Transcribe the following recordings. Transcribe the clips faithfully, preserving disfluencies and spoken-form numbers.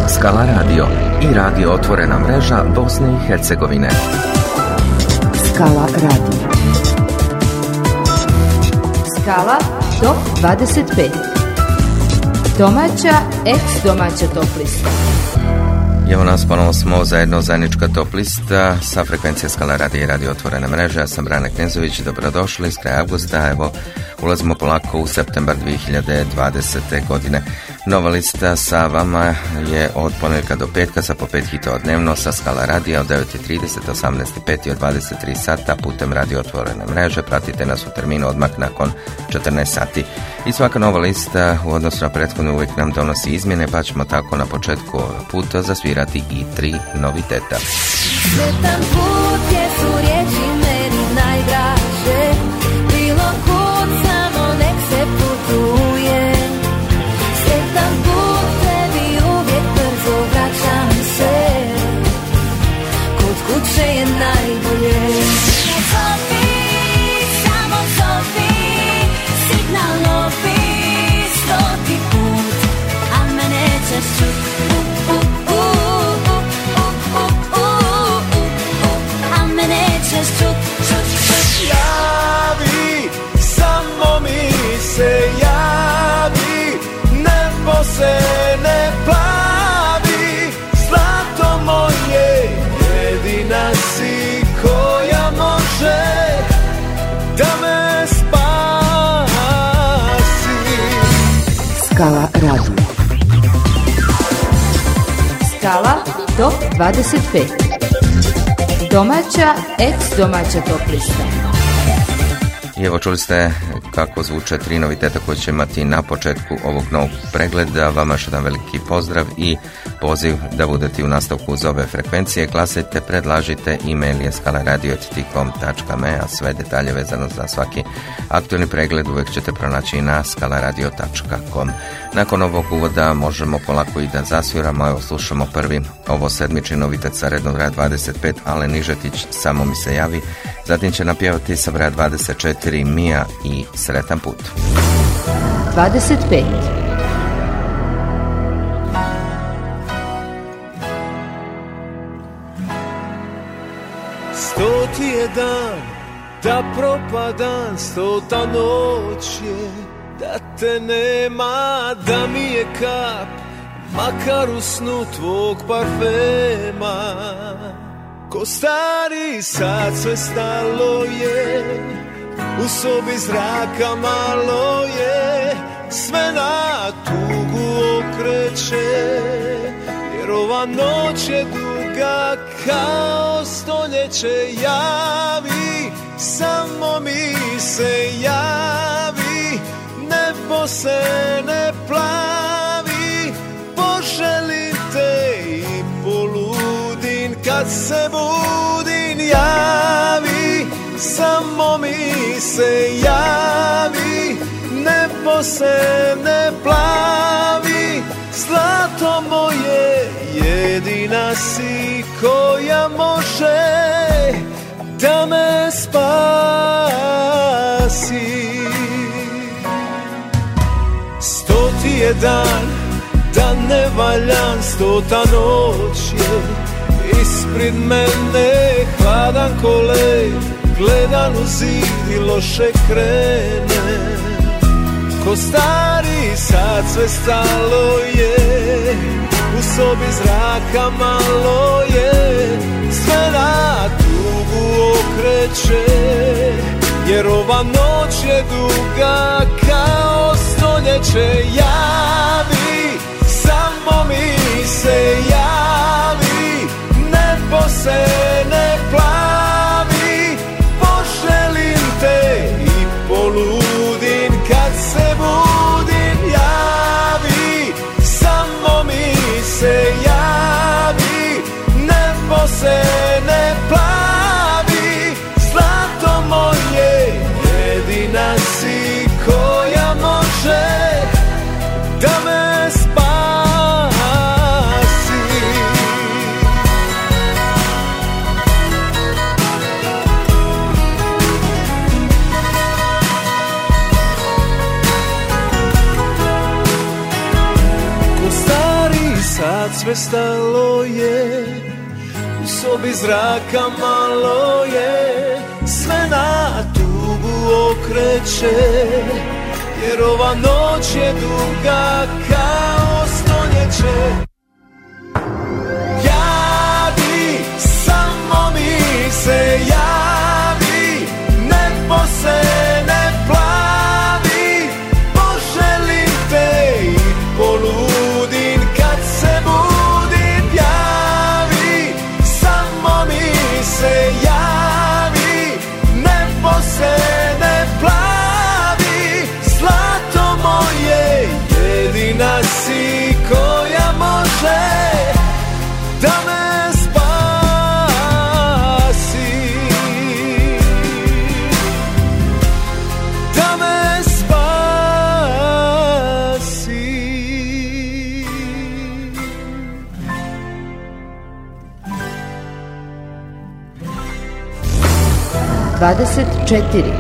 Skala Radio i radio Otvorena mreža Bosne i Hercegovine. Skala Radio. Skala top dvadeset pet. Domaća, ex-domaća top lista. Evo nas, ponovno smo zajedno zajednička top lista sa frekvencije Skala Radio i radio Otvorena mreža. Ja sam Brane Knezović, dobrodošli iz kraja avgusta. Evo, ulazimo polako u septembar dvije hiljade dvadesete. godine. Nova lista sa vama je od ponedjeljka do petka sa po pet hitova dnevno sa Skala Radija od devet i trideset, osamnaest i pet i od dvadeset tri sata putem radio Otvorene mreže. Pratite nas u terminu odmah nakon četrnaest sati. I svaka nova lista u odnosu na prethodnu uvijek nam donosi izmjene, pa ćemo tako na početku ovog puta zasvirati i tri noviteta. Sretan put gdje su riječi meni najdraže, bilo kud samo nek se putuje. Sretan put tebi uvijek brzo vraćam se, kod kuće je najbolje. Zovi, samo zovi, signal lovi stoti put, a me nećeš čut. Javi, samo mi se javi, nebo se ne plavi, zlato moje, jedina si koja može da me spasi. Skala Radio. Skala top dvadeset pet. Domaća, ex-domaća top lista. I evo čuli ste kako zvuče tri noviteta koje će imati na početku ovog novog pregleda. Vama još jedan veliki pozdrav i poziv da budete u nastavku uz ove frekvencije. Glasajte, predlažite, e-mail je skala radio at t com tačka me, a sve detalje vezano za svaki aktualni pregled uvijek ćete pronaći na skala radio tačka com. Nakon ovog uvoda možemo polako i da zasviramo. Evo slušamo prvi ovo sedmični novitet sa rednog broja dvadeset pet, Alen Nižetić, Samo mi se javi. Zatim će napjevati sa broja dvadeset četiri Mija i Sretan put. dvadeset pet. Stoti je dan da propadam, stota noć je da te nema, da mi je kap makar u snu tvog parfema. Ko stari sad sve stalo je, u sobi zraka malo je, sve na tugu okreće, jer ova noć je duga kao stoljeće. Javi, samo mi se javi, nebo se ne plavi, poželim te i poludin kad se budim. Javi, samo mi se javi, nebo se ne plavi, zlato moje, jedina si koja može da me spasi. Stoti je dan da ne valjam, stota noć je ispred mene, hladan ko led, gledan u zid i loše krene. Ko stari sad sve stalo je, u sobi zraka malo je, sve na tugu okreće, jer ova noć je duga kao stoljeće. Javi, samo mi se javi, nebo se ne plavi, poželim te i poludim kad se budim. Javi, samo mi se javi, nebo se ne plavi, zlato moje, jedina si koja može da me kad sve stalo je, u sobi zraka malo je, sve na tugu okreće, jer ova noć je duga kao stoljeće. Javi, samo mi se javi, nebo se ne plavi, poželim te i poludim kad se budim. Javi, samo mi se javi, nebo se ne plavi, zlato moje, jedina si koja može da me spasi, da me spasi. dvadeset četiri.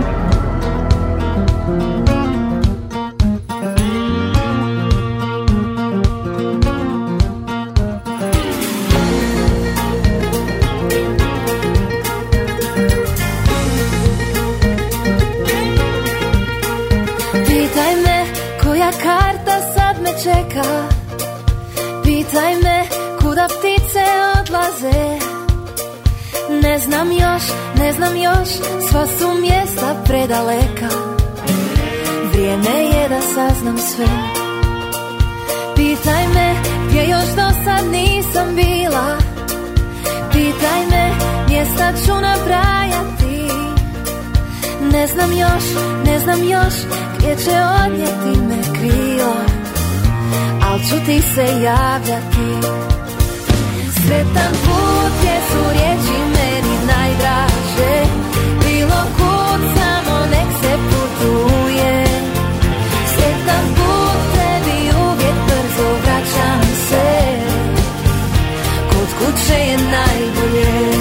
Pitaj me koja karta sad me čeka, pitaj me kuda ptice odlaze. Ne znam još, ne znam još, sva su mjesta predaleka. Vrijeme je da saznam sve. Pitaj me gdje još do sad nisam bila, pitaj me, mjesta ću nabrajati. Ne znam još, ne znam još, gdje će odnijeti me krila, al ću ti se javljati. Sretan put, gdje su riječi meni najdraže, bilo kud samo nek se putuje. Sretan put, tebi uvijek brzo vraćam se, kod kuće je najbolje.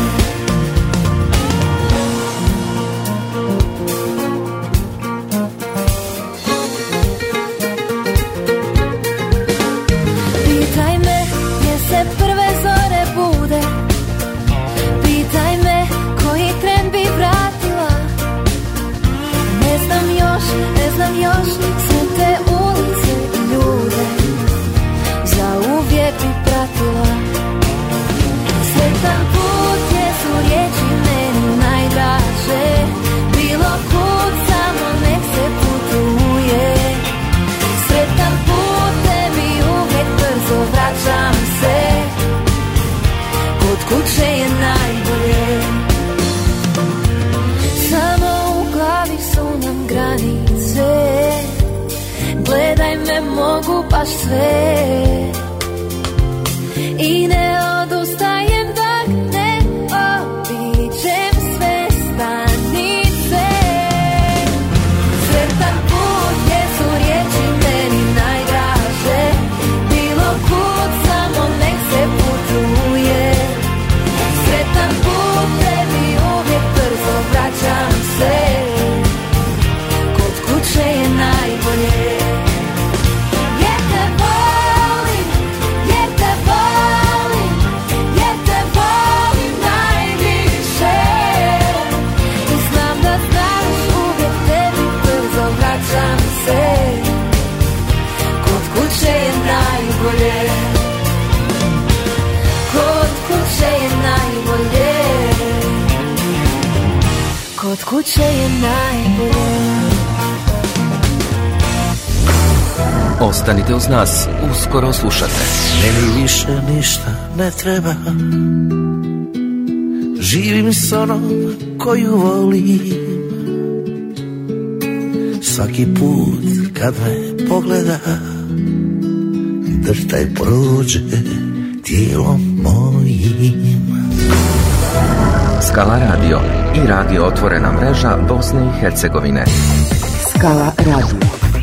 Pitaj me gdje se prve zore bude, pitaj me koji tren bi vratila. Ne znam još, ne znam još, sve te ulice i ljude zauvijek bi pratila. Sretan put, gdje su riječi meni najdraže, bilo kud samo nek se putuje. Sretan put, tebi uvijek brzo vraćam se, kod kuće je najbolje. Samo u glavi su nam granice, gledaj me, mogu baš sve. I ne odustajem dok ne obiđem sve stanice. Sretan put, gdje su riječi meni najdraže, bilo kud samo nek se putuje. Sretan put, tebi uvijek brzo vraćam se, kod kuće je najbolje. Jer te volim, jer te volim, jer te volim najviše. I znam da znaš, uvijek tebi brzo vraćam se, kod kuće je najbolje. Kod kuće je najbolje, kod kuće je najbolje. Ostanite uz nas, uskoro slušate. Meni više ništa ne treba, živim s onom koju volim. Svaki put kad me pogleda, drhtaj prođe tijelom mojim. Skala radio i radio otvorena mreža Bosne i Hercegovine. Skala radio.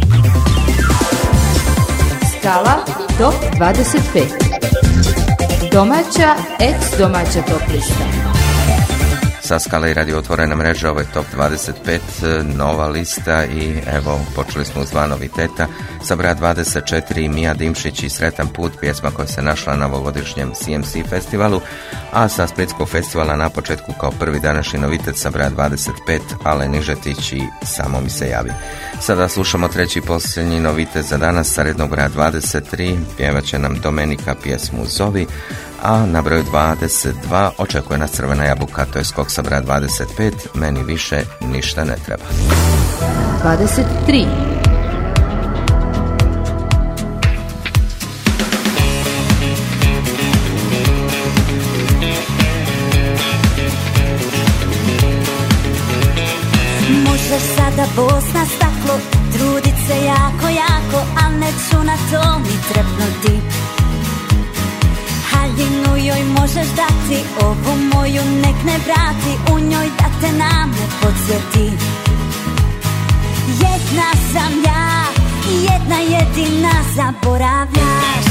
Skala top dvadeset pet. Domaća, ex domaća top lista. sa Skala i Radio Otvorena mreža. Ovo je Top dvadeset pet, nova lista i evo počeli smo uz dva noviteta. Sa broja dvadeset četiri Mija Dimšić i Sretan put, pjesma koja se našla na ovogodišnjem C M C festivalu, a sa Splitskog festivala na početku kao prvi današnji novitet sa broja dvadeset pet Alen Nižetić i Samo mi se javi. Sada slušamo treći i posljednji novitet za danas sa rednog broja dvadeset tri, pjevat će nam Domenika pjesmu Zovi, a na broju dvadeset dva očekuje nas Crvena jabuka, to je skok sa broja dvadeset pet, Meni više ništa ne treba. dvadeset tri. Možeš sada Bosna staklo, trudit se jako, jako, al neću na to ni trepnuti. Haljinu joj možeš dati, ovu moju nek ne vrati, u njoj da te na me podsjeti. Jedna sam ja, jedna jedina zaboravljaš.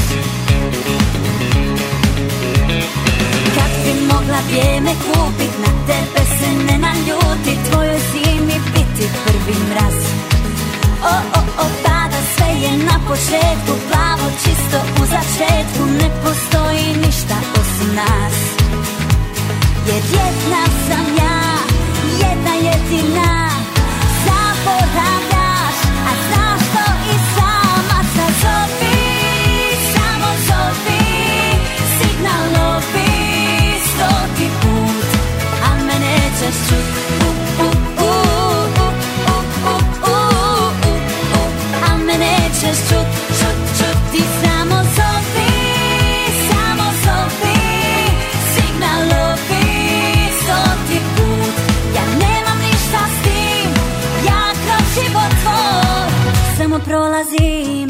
Kad bi mogla vrijeme kupit, na tebe se ne naljuti, tvojoj zimi biti prvi mraz. O, o, o, pada sve je na početku, plavo čisto u začetku, ne postoji ništa osim nas. Jer jedna sam ja, jedna jedina, zaboravljaš, a znaš to i sama sa zovi, samo zovi, signalovi, stoti put, a me nećeš čut, u, u, u, u, u, u, u, u, u, a me nećeš čut, čut, čut, ti samo zovi, samo zovi, signalovi, stoti put, ja nemam ništa s tim, ja kroz život tvoj samo prolazim.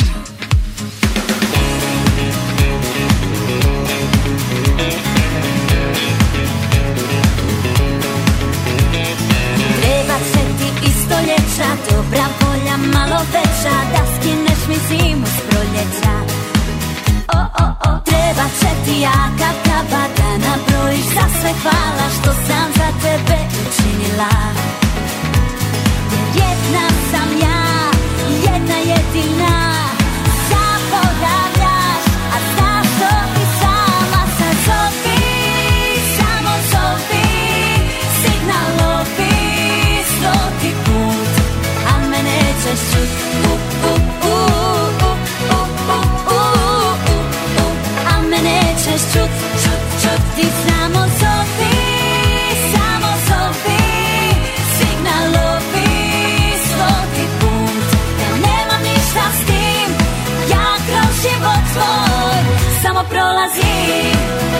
Treba će ti isto lječa, dobra volja malo veća, da skineš mi zimu s proljeća. O, o, o, treba će ti jaka kava, da nabrojiš za sve hvala što sam za tebe učinila. Jer jedna sam ja, jedna jedina, zaboravljaš, a znaš to i sama sa zovi, samo zovi, signalovi, stoti put, a me nećeš čut, u, u, u, u, u, u, u, u, u, a me nećeš čut, čut, čut, ti samo zovi, samo zovi, signalovi, stoti put, ja nemam ništa s tim, ja kroz život tvoj samo prolazim.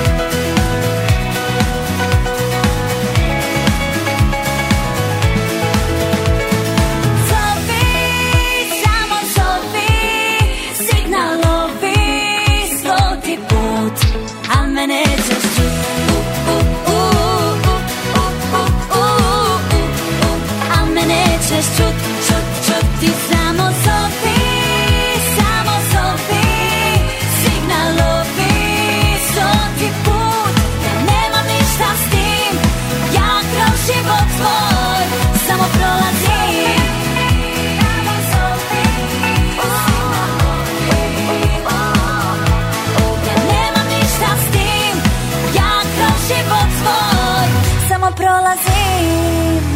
Zovi, samo zovi, signalovi, stoti put, a me nećeš čut, u, u, u, u, u, u, u, u, u, a me nećeš čut, čut, čut, ti samo zovi, samo zovi, signalovi, stoti put, ja nemam ništa s tim, ja kroz život tvoj samo prolazim. Samo zovi, ja nemam ništa s tim, ja kroz život tvoj samo prolazim.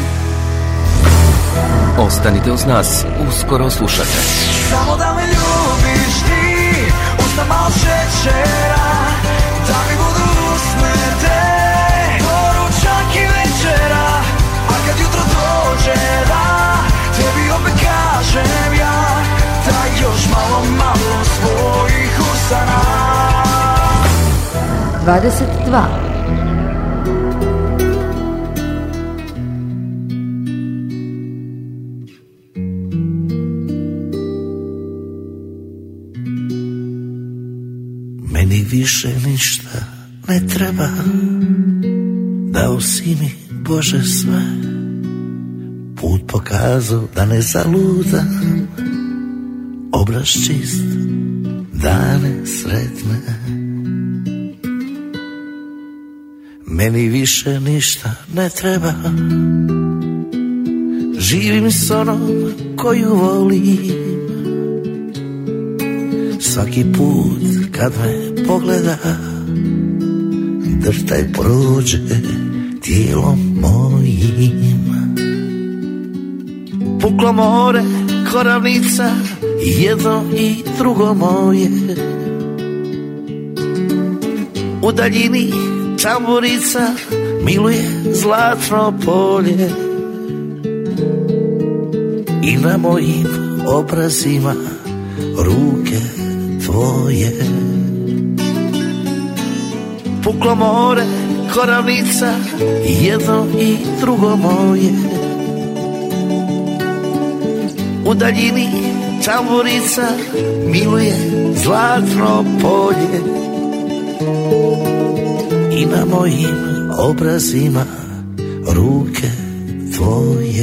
Ostanite uz nas, uskoro slušate. Samo da me ljubiš ti, usta malo šećera, da mi budu usne te, doručak i večera, a kad jutro dođe da, tebi opet kažem ja, daj još malo, malo svojih usana. dvadeset dva. Meni više ništa ne treba, dao si mi Bože sve, put pokazao da ne zaludam, obraz čist, dane sretne. Meni više ništa ne treba. Živim s onom koju volim. Svaki put kad me pogleda, drhtaj prođe tijelom mojim. Puklo more, koravnica, jedno i drugo moje. U daljini tamburica miluje zlatno polje. I na mojim obrazima ruke tvoje. Puklo more, koravnica, jedno i drugo moje. U daljini tamburica miluje zlatno polje. I na mojim obrazima ruke tvoje.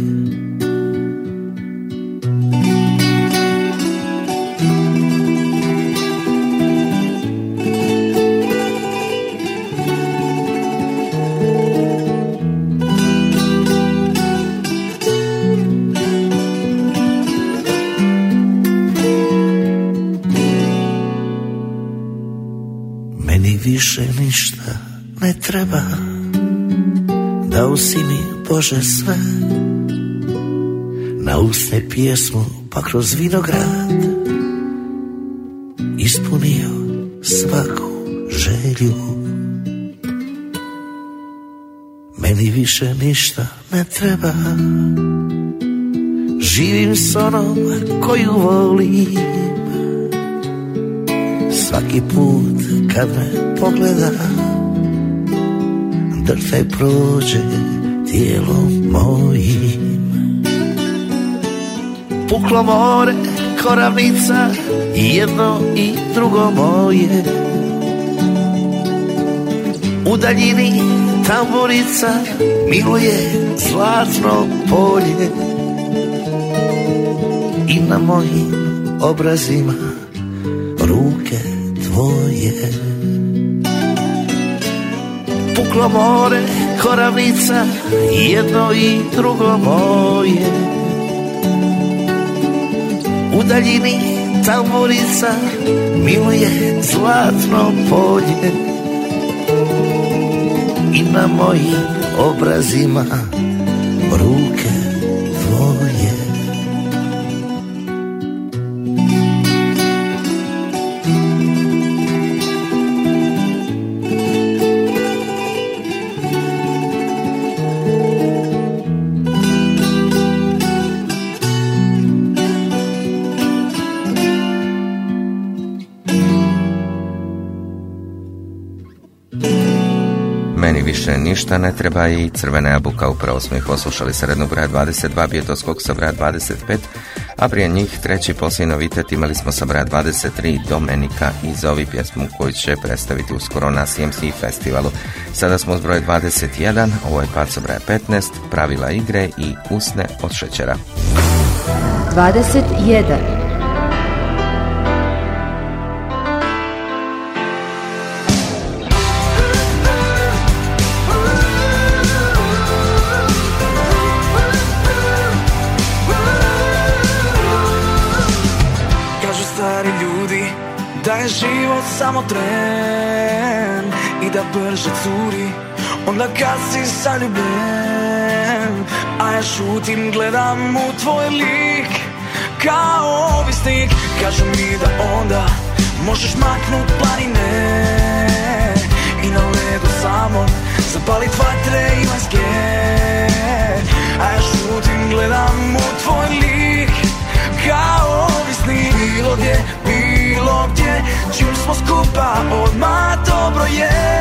Više ništa ne treba, dao si mi Bože sve. Na usne pjesmu pa kroz vinograd ispunio svaku želju. Meni više ništa ne treba, živim s onom koju volim. Svaki put kad me pogleda, drhtaj prođe tijelom mojim. Puklo more, koravnica, jedno i drugo moje. U daljini tamburica miluje zlatno polje. I na mojim obrazima ruke tvoje. Puklo more, koravnica, jedno i drugo moje. U daljini tamburica miluje zlatno polje. I na mojim obrazima ruke tvoje. Meni više ništa ne treba i Crvena jabuka. Upravo smo ih oslušali sa rednog broja dvadeset dva, bio to skok sa broja dvadeset pet, a prije njih treći posljednji novitet imali smo sa broja dvadeset tri Domenika i Zovi, pjesmu koju će predstaviti uskoro na C M C festivalu. Sada smo s broja dvadeset jedan, ovo je pad sa broja petnaest, Pravila igre i Usne od šećera. dvadeset jedan. Da je život samo tren i da brže curi onda kad si zaljubljen. A ja šutim, gledam u tvoj lik kao ovisnik. Kažu mi da onda možeš maknut planine i na ledu samo zapalit vatre i maske. A ja šutim, gledam u tvoj lik kao ovisnik. Bilo gdje, bilo gdje, čim smo skupa, odmah dobro je.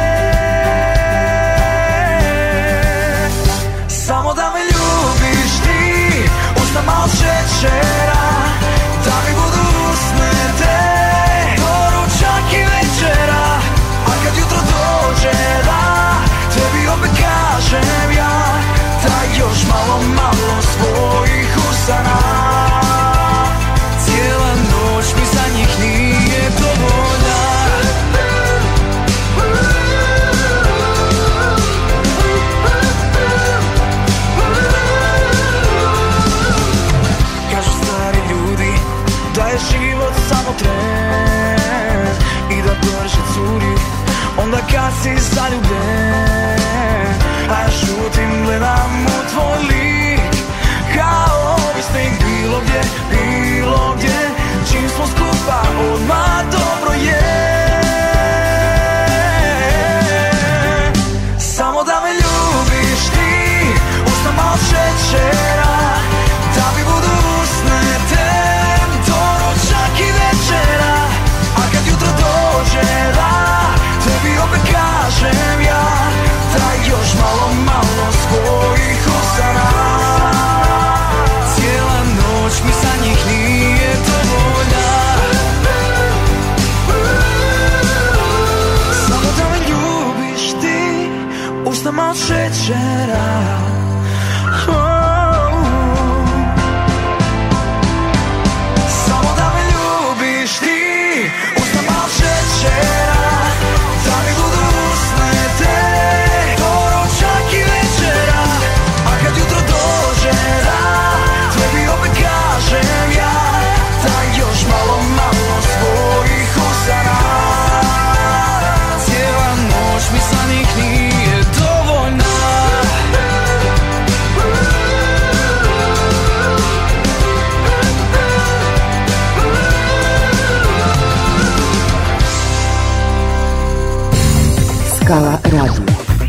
Samo da me ljubiš ti, usta malo šećera, da mi budu usne te, doručak i večera. A kad jutro dođe da tebi opet kažem ja, daj još malo, malo svojih usana. Cijela noć mi za njih nije dovoljna. onda kad si zaljubljen, a ja šutim, gledam u tvoj lik, kao ovisnik bilo gdje, bilo gdje, čim smo skupa odmah dobro je. Samo da me ljubiš ti, usta malo šećera, da mi budu usne tem do ručak i večera. A kad jutro dođe da tebi opet kažem ja, daj još malo, malo svojih usana. Cijela noć mi za njih nije dovoljna. Samo da me ljubiš ti, usnama od šećera. Oh. Samo da me ljubiš ti, usnama od šećera, da mi budu usne te do ručak i večera. A kad jutro dođe da tebi opet kažem ja, daj još malo, malo svojih usana. Cijela noć mi za njih nije dovoljna. Skala radio.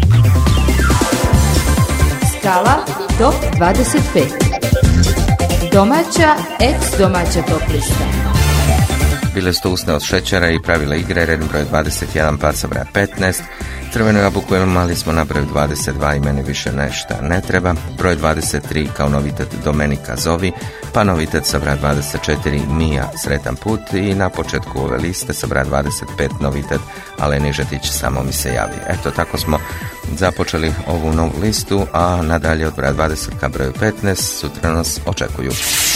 Skala top dvadeset pet. Domaća, ex domaća top lista. Bile su to usne od šećera i pravila igre, redni broj dvadeset jedan, pad sa broja petnaest. Crvenu jabuku imali smo na broju dvadeset dva i meni više nešto ne treba. Broj dvadeset tri kao novitet Domenika Zovi, pa novitet sa broja dvadeset četiri Mija Sretan put i na početku ove liste sa broja dvadeset pet novitet Aleni Žetić Samo mi se javi. Eto, tako smo započeli ovu novu listu, a nadalje od broja dvadeset ka broju petnaest sutra nas očekuju.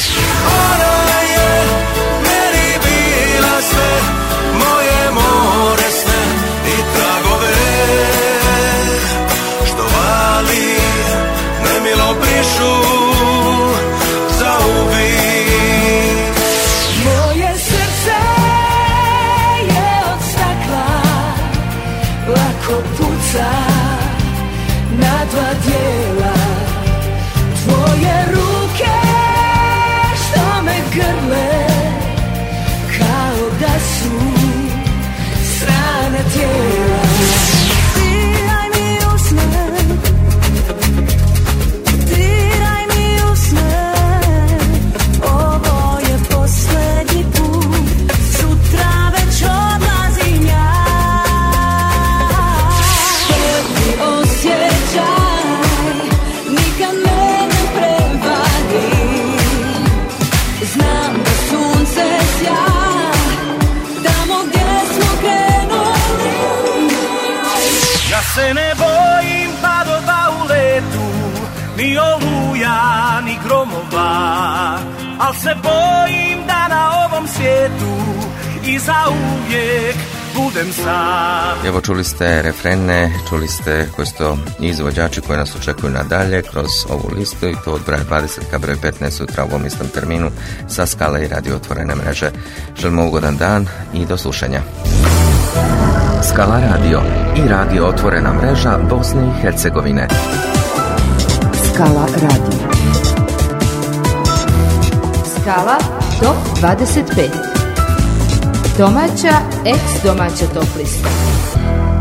Moje more sne i tragove što vali nemilo brišu za uvijek. Moje srce je od stakla, lako puca na dva dijela. Tvoje ruke što me grle kao da su strana tijela. Diraj mi usne, diraj mi usne, ovo je posljednji put, sutra već odlazim ja. Prvi osjećaj nikad me ne prevari, znam da sunce sja se ne bojim padova u letu, ni oluja, ni gromova, al se bojim da na ovom svijetu i zauvijek budem sam. Evo, čuli ste refrene, čuli ste koji su to izvođači koji nas očekuju nadalje kroz ovu listu i to od broja dvadeset ka broj petnaest sutra u ovom istom terminu sa Skale i Radio Otvorene mreže. Želimo ugodan dan i do slušanja. Skala radio i Radio Otvorena mreža Bosne i Hercegovine. Skala radio. Skala top dvadeset pet. Domaća, ex domaća top lista.